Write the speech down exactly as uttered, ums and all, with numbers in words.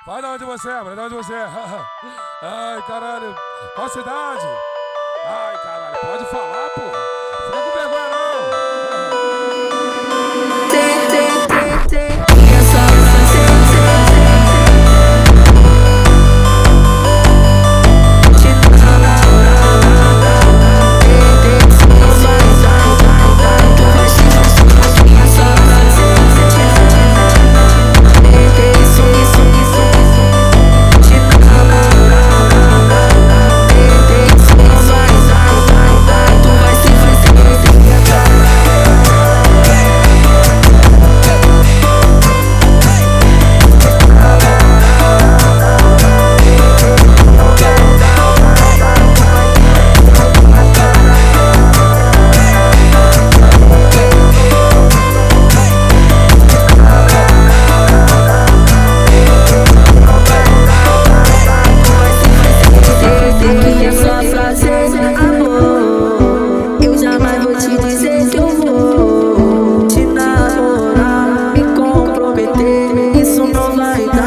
Fala de onde você é, mano, de onde você é. Ai, caralho. Qual cidade? Ai, caralho, pode falar, porra. Fica com vergonha, não. Isso não vai dar.